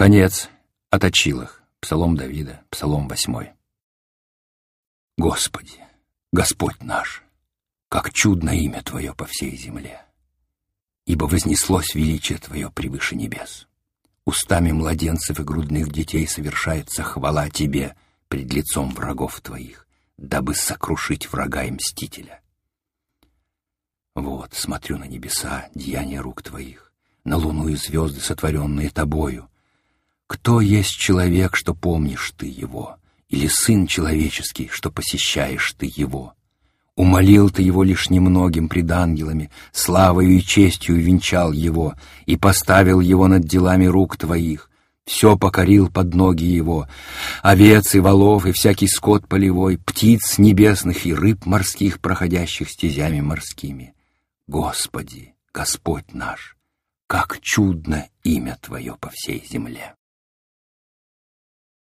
Конец. О точилах. Псалом Давида, Псалом 8. Господи, Господь наш, как чудно имя Твое по всей земле, ибо вознеслось величие Твое превыше небес. Устами младенцев и грудных детей совершается хвала Тебе пред лицом врагов Твоих, дабы сокрушить врага и мстителя. Вот, смотрю на небеса, деяния рук Твоих, на луну и звезды, сотворенные Тобою. Кто есть человек, что помнишь Ты его, или сын человеческий, что посещаешь Ты его? Умолил Ты его лишь немногим пред ангелами, славою и честью венчал его, и поставил его над делами рук Твоих. Все покорил под ноги его, овец и волов, и всякий скот полевой, птиц небесных и рыб морских, проходящих стезями морскими. Господи, Господь наш, как чудно имя Твое по всей земле!